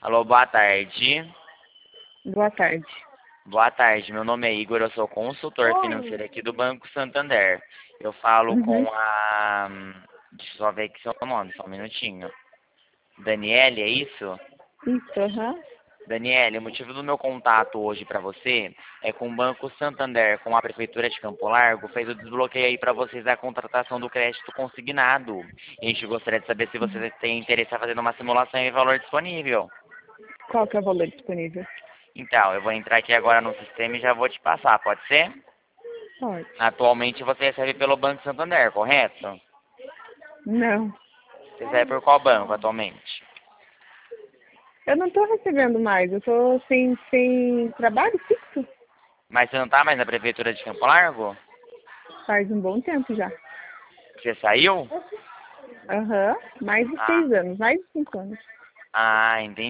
Alô, boa tarde. Boa tarde. Boa tarde, meu nome é Igor, eu sou consultor financeiro aqui do Banco Santander. Eu falo com Uhum. a... Deixa eu só ver aqui seu nome, só um minutinho. Daniele, é isso? Isso, aham. Daniele, o motivo do meu contato hoje para você é com o Banco Santander, com a Prefeitura de Campo Largo, fez o desbloqueio aí para vocês da contratação do crédito consignado. E a gente gostaria de saber se você tem interesse em fazer uma simulação e valor disponível. Qual que é o valor disponível? Então, eu vou entrar aqui agora no sistema e já vou te passar, pode ser? Pode. Atualmente você recebe pelo Banco Santander, correto? Não. Você recebe por qual banco atualmente? Eu não tô recebendo mais. Eu tô sem trabalho fixo. Mas você não tá mais na Prefeitura de Campo Largo? Faz um bom tempo já. Você saiu? Aham. Mais de Ah, 6 anos. Mais de 5 anos. entendi.